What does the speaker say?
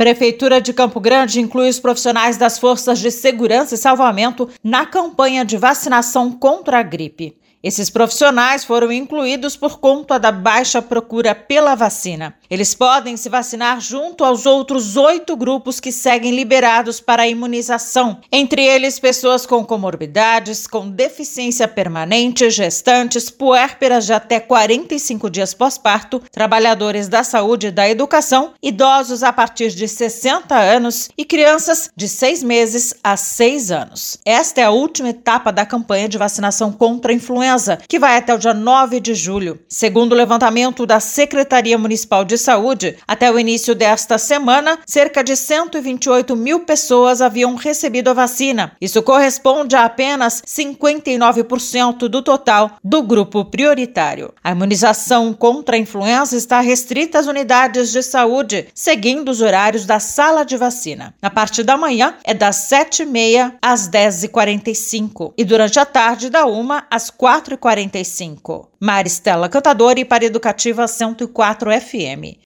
Prefeitura de Campo Grande inclui os profissionais das Forças de Segurança e Salvamento na campanha de vacinação contra a gripe. Esses profissionais foram incluídos por conta da baixa procura pela vacina. Eles podem se vacinar junto aos outros 8 grupos que seguem liberados para a imunização, entre eles pessoas com comorbidades, com deficiência permanente, gestantes, puérperas de até 45 dias pós-parto, trabalhadores da saúde e da educação, idosos a partir de 60 anos e crianças de 6 meses a 6 anos. Esta é a última etapa da campanha de vacinação contra a influenza, que vai até o dia 9 de julho. Segundo o levantamento da Secretaria Municipal de Saúde, até o início desta semana, cerca de 128 mil pessoas haviam recebido a vacina. Isso corresponde a apenas 59% do total do grupo prioritário. A imunização contra a influenza está restrita às unidades de saúde, seguindo os horários da sala de vacina. Na parte da manhã, é das 7h30 às 10h45 e durante a tarde, da 1 às 4h45. Maristela Cantadori para Educativa 104 FM.